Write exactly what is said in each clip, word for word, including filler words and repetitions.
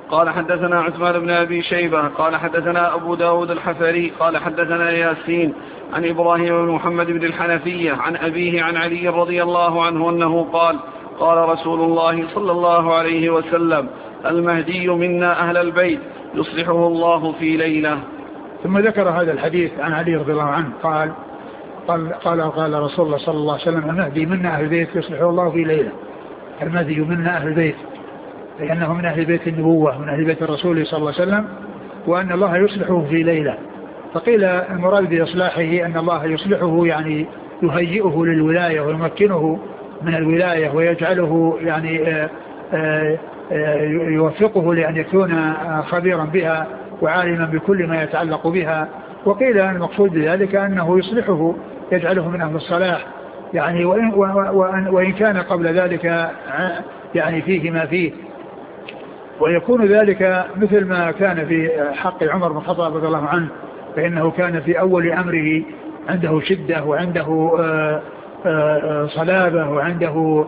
قال حدثنا عثمان بن أبي شيبة قال حدثنا أبو داود الحفري قال حدثنا ياسين عن إبراهيم بن محمد بن الحنفية عن أبيه عن علي رضي الله عنه أنه قال قال رسول الله صلى الله عليه وسلم المهدي منا أهل البيت يصلحه الله في ليلة. ثم ذكر هذا الحديث عن علي رضي الله عنه قال قال قال, قال رسول الله صلى الله عليه وسلم المهدي منا أهل البيت يصلحه الله في ليلة. المهدي منا أهل البيت لأنه من أهل بيت النبوة من أهل بيت الرسول صلى الله عليه وسلم وأن الله يصلحه في ليلة. فقيل المراد بإصلاحه أن الله يصلحه يعني يهيئه للولاية ويمكنه من الولاية ويجعله يعني آآ آآ يوفقه لأن يكون خبيرا بها وعالما بكل ما يتعلق بها. وقيل المقصود بذلك أنه يصلحه يجعله من أهل الصلاح يعني وإن, وإن كان قبل ذلك يعني فيه ما فيه. ويكون ذلك مثل ما كان في حق عمر بن الخطاب رضي الله عنه فإنه كان في أول أمره عنده شدة وعنده صلابة وعنده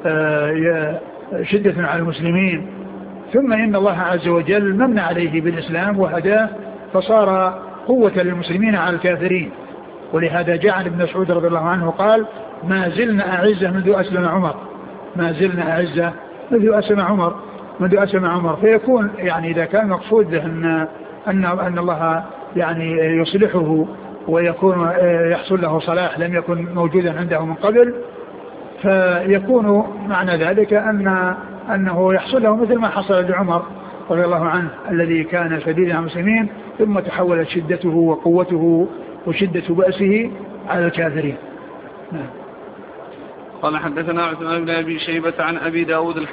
شدة على المسلمين ثم إن الله عز وجل من عليه بالإسلام وهداه فصار قوة للمسلمين على الكافرين. ولهذا جاء عن ابن مسعود رضي الله عنه قال ما زلنا أعزة منذ أسلم عمر ما زلنا أعزة منذ أسلم عمر منذ أسلم عمر. فيكون يعني إذا كان مقصود أن, أن, أن الله يعني يصلحه ويكون يحصل له صلاح لم يكن موجودا عنده من قبل فيكون معنى ذلك أن أنه يحصل له مثل ما حصل لعمر رضي الله عنه الذي كان شديدا على المسلمين ثم تحولت شدته وقوته وشدة بأسه على الكافرين. قال حدثنا عثمان بن أبي شيبة عن أبي داود